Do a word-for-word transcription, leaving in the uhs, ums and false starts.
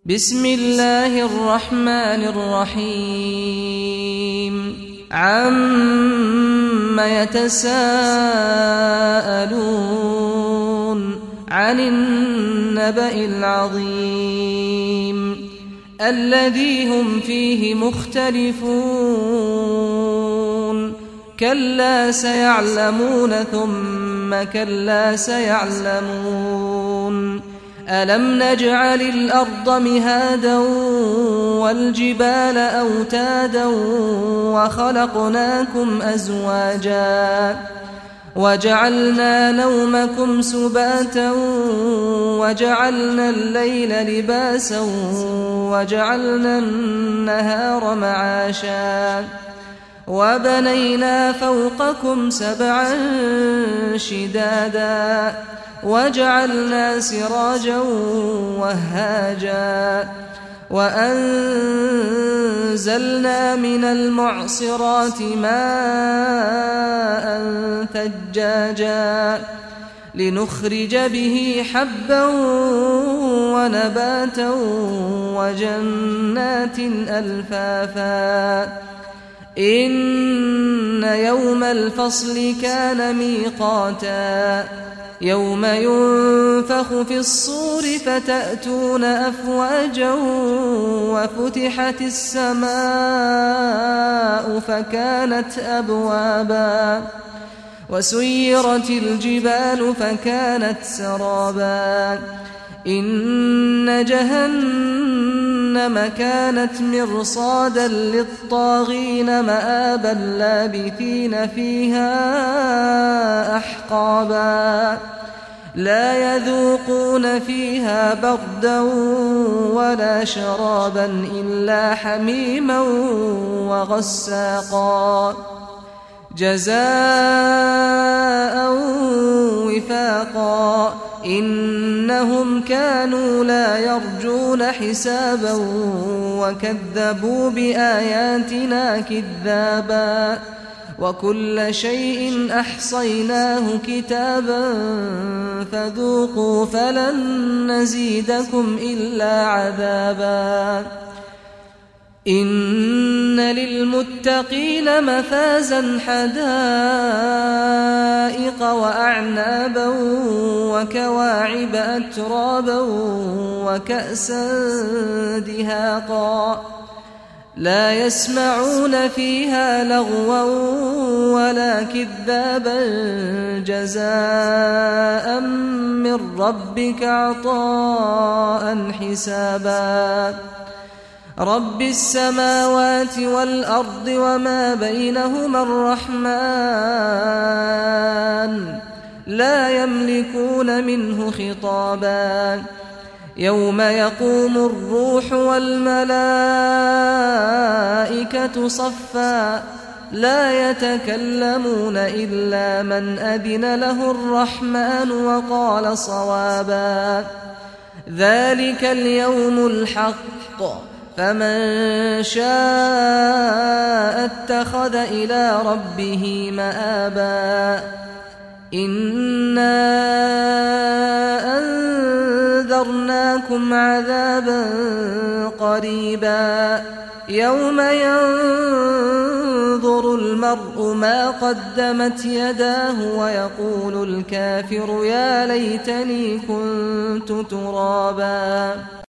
بسم الله الرحمن الرحيم عم يتساءلون عن النبأ العظيم الذي هم فيه مختلفون كلا سيعلمون ثم كلا سيعلمون ألم نجعل الأرض مهادا والجبال أوتادا وخلقناكم أزواجا وجعلنا نومكم سباتا وجعلنا الليل لباسا وجعلنا النهار معاشا وبنينا فوقكم سبعا شدادا وجعلنا سراجا وهاجا وأنزلنا من المعصرات ماء ثجاجا لنخرج به حبا ونباتا وجنات ألفافا إن يوم الفصل كان ميقاتا يوم ينفخ في الصور فتأتون أفواجا وفتحت السماء فكانت أبوابا وسيرت الجبال فكانت سرابا إن جهنم كانت مرصادا للطاغين مآبا لابثين فيها أحقابا لا يذوقون فيها بردا ولا شرابا إلا حميما وغساقا جزاء وفاقا إنهم كانوا لا يرجون حسابا وكذبوا بآياتنا كذابا وكل شيء أحصيناه كتابا فذوقوا فلن نزيدكم إلا عذابا إن للمتقين مفازا حدائق وأعنابا وكواعب أترابا وكأسا دهاقا لا يسمعون فيها لغوا ولا كذابا جزاء من ربك عطاء حسابا رب السماوات والأرض وما بينهما الرحمن لا يملكون منه خطابا يوم يقوم الروح والملائكة صفا لا يتكلمون إلا من أذن له الرحمن وقال صوابا ذلك اليوم الحق فمن شاء اتخذ إلى ربه مآبا إنا أنذرناكم عذابا قريبا يوم ينظر المرء ما قدمت يداه ويقول الكافر يا ليتني كنت ترابا.